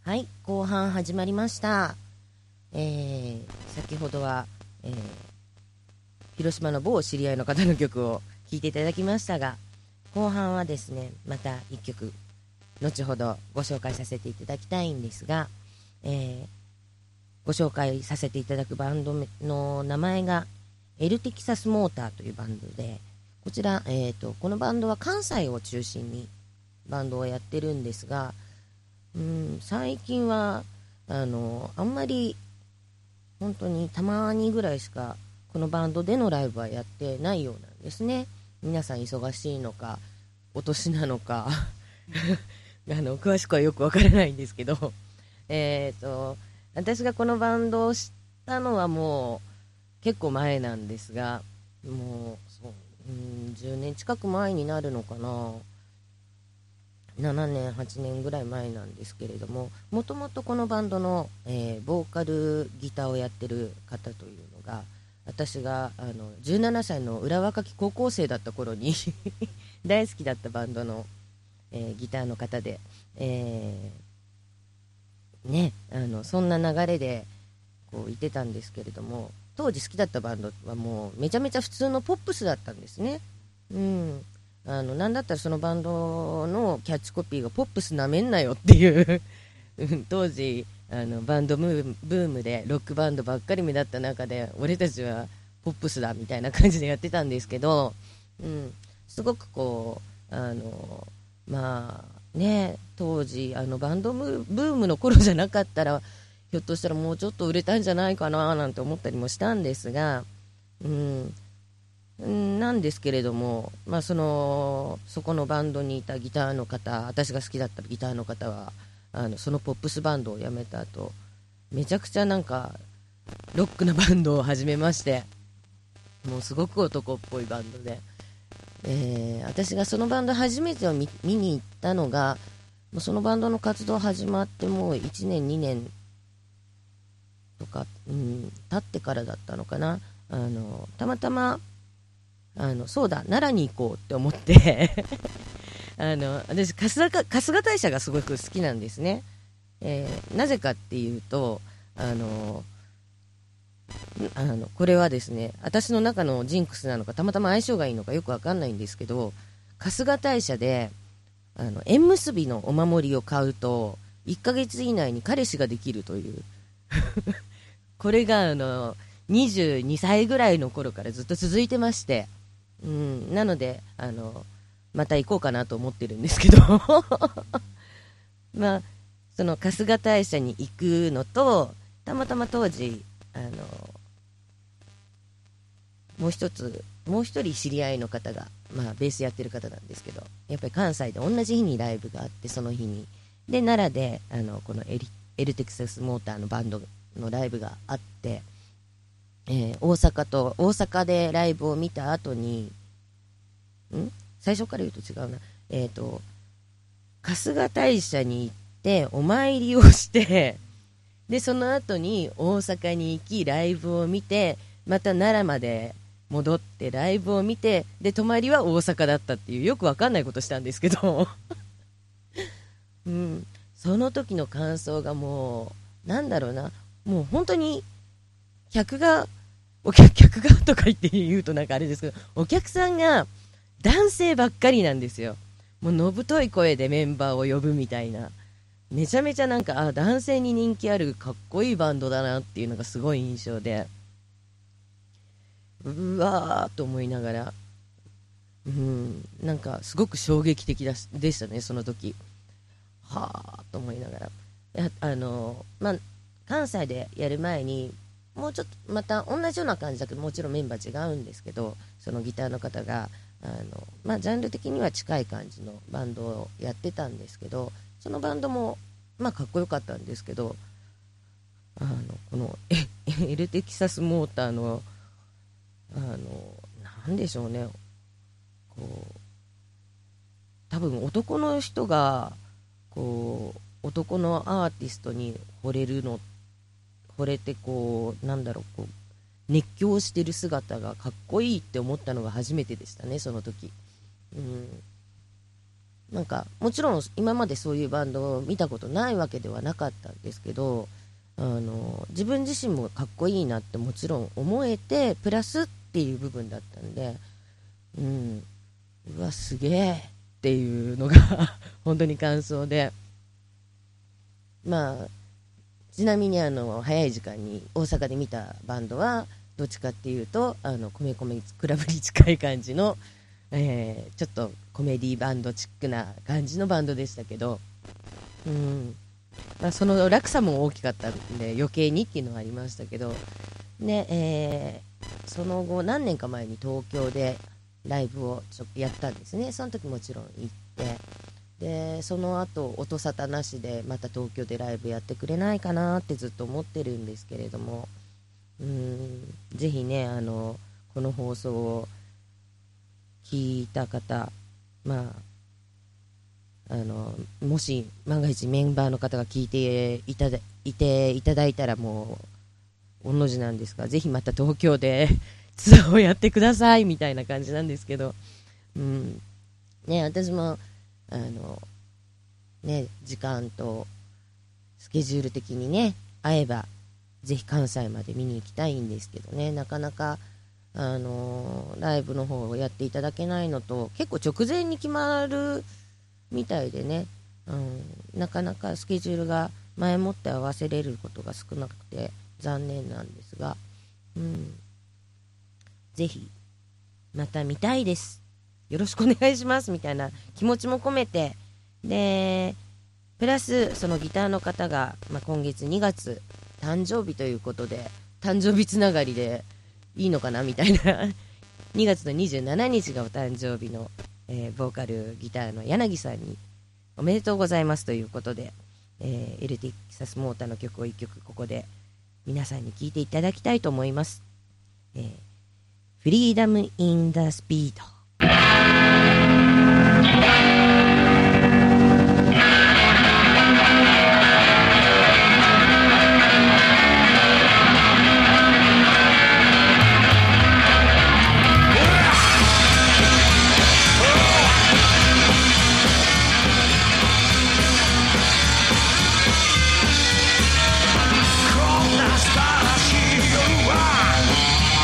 はい、後半始まりました。先ほどは、広島の某知り合いの方の曲を聴いていただきましたが、後半はですね、また1曲後ほどご紹介させていただきたいんですが、ご紹介させていただくバンドの名前がエルテキサスモーターというバンドで、こちら、このバンドは関西を中心にバンドをやってるんですが、最近はあんまり本当にたまにぐらいしかこのバンドでのライブはやってないようなんですね。皆さん忙しいのかお年なのか詳しくはよくわからないんですけど私がこのバンドを知ったのはもう結構前なんですが、もうそう、10年近く前になるのかな、7年8年ぐらい前なんですけれども、もともとこのバンドの、ボーカルギターをやってる方というのが、私が17歳の裏若き高校生だった頃に大好きだったバンドの、ギターの方で、そんな流れでこういてたんですけれども、当時好きだったバンドはもうめちゃめちゃ普通のポップスだったんですね。なんだったらそのバンドのキャッチコピーがポップスなめんなよっていう当時バンドブームでロックバンドばっかり目立った中で、俺たちはポップスだみたいな感じでやってたんですけど、すごくこう当時バンドブームの頃じゃなかったらひょっとしたらもうちょっと売れたんじゃないかななんて思ったりもしたんですが、なんですけれども、そこのバンドにいたギターの方、私が好きだったギターの方はそのポップスバンドを辞めた後、めちゃくちゃなんかロックなバンドを始めまして、もうすごく男っぽいバンドで、私がそのバンド初めてを 見に行ったのが、もうそのバンドの活動始まってもう1年2年とか、経ってからだったのかな。たまたまそうだ、奈良に行こうって思って私春日大社がすごく好きなんですね。なぜかっていうとこれはですね、私の中のジンクスなのかたまたま相性がいいのかよくわかんないんですけど、春日大社で縁結びのお守りを買うと1ヶ月以内に彼氏ができるというこれが22歳ぐらいの頃からずっと続いてまして、なのでまた行こうかなと思ってるんですけどその春日大社に行くのと、たまたま当時もう一人知り合いの方が、ベースやってる方なんですけど、やっぱり関西で同じ日にライブがあって、その日にで奈良でこのエルテキサスモーターのバンドのライブがあって、大阪でライブを見た後に最初から言うと違うな、春日大社に行ってお参りをしてでその後に大阪に行きライブを見て、また奈良まで戻ってライブを見て、で泊まりは大阪だったっていうよくわかんないことしたんですけどその時の感想がもうなんだろうな、もう本当に客がとか言うとなんかあれですけど、お客さんが男性ばっかりなんですよ。もうのぶとい声でメンバーを呼ぶみたいな、めちゃめちゃなんか男性に人気あるかっこいいバンドだなっていうのがすごい印象で、うわーと思いながら、なんかすごく衝撃的でしたね、その時。はーと思いながら、関西でやる前にもうちょっとまた同じような感じだけど、もちろんメンバー違うんですけど、そのギターの方がジャンル的には近い感じのバンドをやってたんですけど、そのバンドもかっこよかったんですけど、このエルテキサスモーターのなんでしょうね、こう多分男の人がこう男のアーティストに惚れて熱狂してる姿がかっこいいって思ったのが初めてでしたね、その時。 なんかもちろん今までそういうバンドを見たことないわけではなかったんですけど、自分自身もかっこいいなってもちろん思えてプラスっていう部分だったんで、うわすげえっていうのが本当に感想で、まあちなみに早い時間に大阪で見たバンドはどっちかっていうと米米クラブに近い感じの、ちょっとコメディバンドチックな感じのバンドでしたけど、その落差も大きかったんで余計にっていうのはありましたけど、で、その後何年か前に東京でライブをちょっとやったんですね。その時もちろん行って、でその後音沙汰なしでまた東京でライブやってくれないかなってずっと思ってるんですけれども、ぜひねこの放送を聞いた方、もし万が一メンバーの方が聞いていただいたらもう御の字なんですが、ぜひまた東京でツアーをやってくださいみたいな感じなんですけど、私も時間とスケジュール的にね合えばぜひ関西まで見に行きたいんですけどね、なかなかライブの方をやっていただけないのと、結構直前に決まるみたいでね、なかなかスケジュールが前もって合わせれることが少なくて残念なんですが、ぜひまた見たいです、よろしくお願いしますみたいな気持ちも込めて、でプラスそのギターの方が、今月2月誕生日ということで、誕生日つながりでいいのかなみたいな2月の27日がお誕生日の、ボーカルギターの柳さんにおめでとうございますということで、エルティサスモーターの曲を1曲ここで皆さんに聴いていただきたいと思います。フリーダムインダスピード。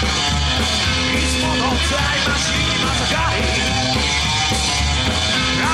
タイムマシンまさかに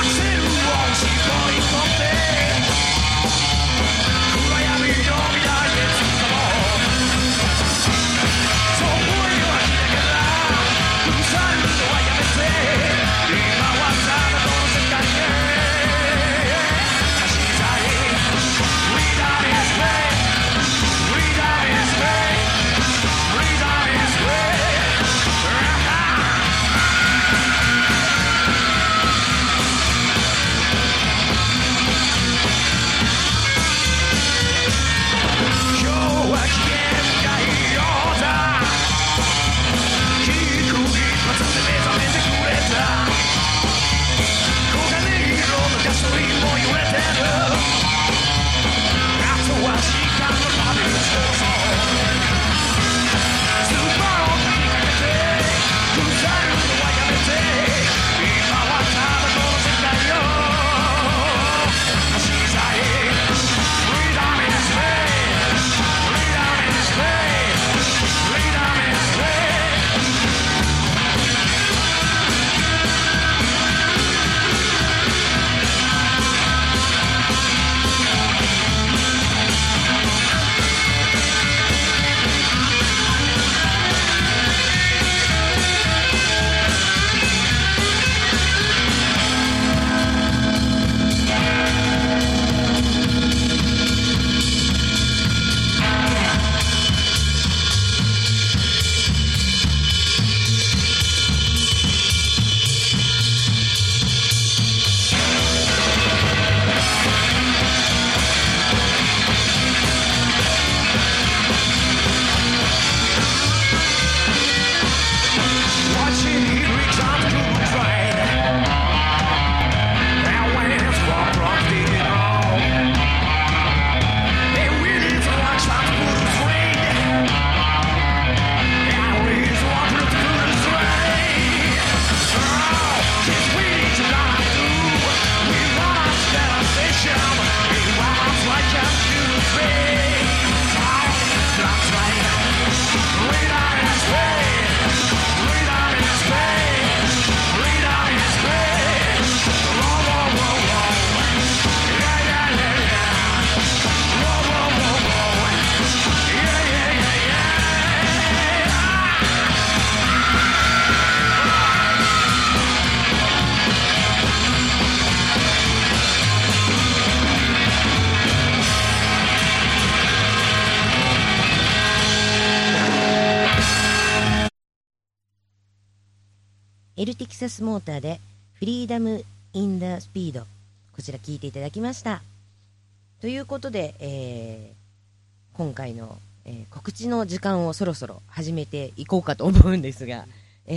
エルテキサスモーターでフリーダムインダースピード、こちら聞いていただきました。ということで、今回の、告知の時間をそろそろ始めていこうかと思うんですが、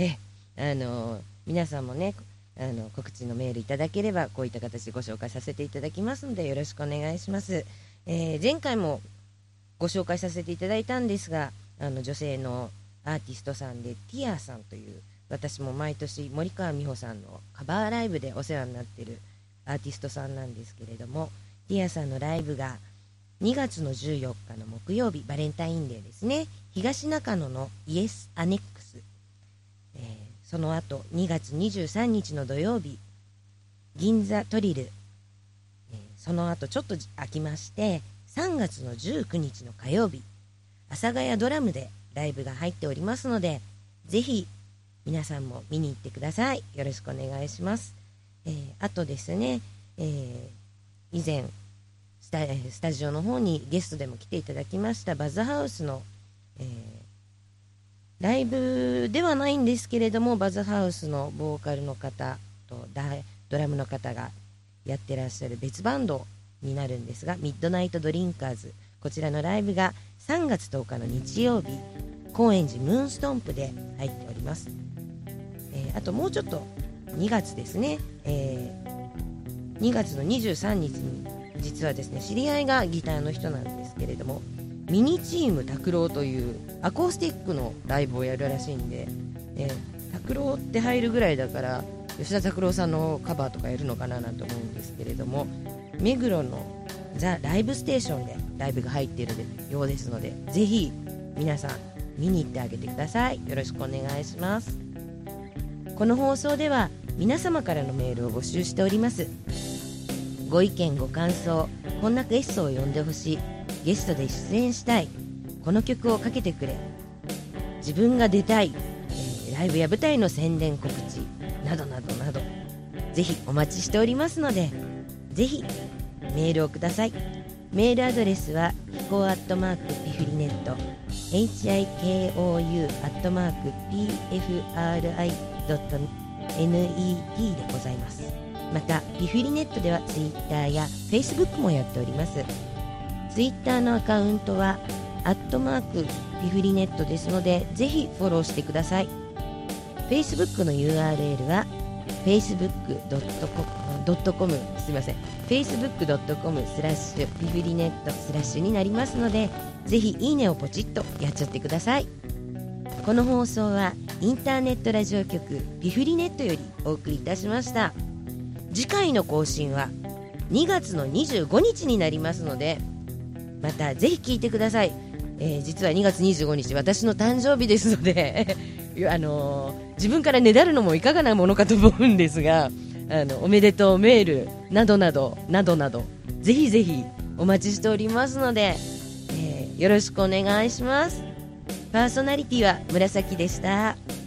皆さんもね、告知のメールいただければこういった形でご紹介させていただきますのでよろしくお願いします。前回もご紹介させていただいたんですが、女性のアーティストさんでティアさんという、私も毎年森川美穂さんのカバーライブでお世話になっているアーティストさんなんですけれども、ティアさんのライブが2月の14日の木曜日、バレンタインデーですね、東中野のイエスアネックス、その後2月23日の土曜日、銀座トリル、その後ちょっと空きまして3月の19日の火曜日、阿佐ヶ谷ドラムでライブが入っておりますので、ぜひ皆さんも見に行ってください。よろしくお願いします。あとですね、以前スタジオの方にゲストでも来ていただきましたバズハウスの、ライブではないんですけれども、バズハウスのボーカルの方とドラムの方がやってらっしゃる別バンドになるんですが、ミッドナイトドリンカーズ、こちらのライブが3月10日の日曜日、高円寺ムーンストンプで入っております。あともうちょっと2月ですね、2月の23日に実はですね、知り合いがギターの人なんですけれども、ミニチーム拓郎というアコースティックのライブをやるらしいんで、拓郎って入るぐらいだから吉田拓郎さんのカバーとかやるのかななんて思うんですけれども、目黒のザ・ライブステーションでライブが入っているようですので、ぜひ皆さん見に行ってあげてください。よろしくお願いします。この放送では皆様からのメールを募集しております。ご意見ご感想、こんなゲストを呼んでほしい、ゲストで出演したい、この曲をかけてくれ、自分が出たい、ライブや舞台の宣伝告知などなどなど、ぜひお待ちしておりますので、ぜひメールをください。メールアドレスはhikou@pfrinet hikou@pfri.net でございます。またピフリネットではツイッターやフェイスブックもやっております。ツイッターのアカウントはピフリネットですので、ぜひフォローしてください。フェイスブックの URL は facebook.com すみません facebook.com/ピフリネット/になりますので、ぜひいいねをポチッとやっちゃってください。この放送はインターネットラジオ局ピフリネットよりお送りいたしました。次回の更新は2月の25日になりますので、またぜひ聞いてください。実は2月25日私の誕生日ですので自分からねだるのもいかがなものかと思うんですが、おめでとうメールなどなどなどなど、ぜひぜひお待ちしておりますので、よろしくお願いします。パーソナリティは紫でした。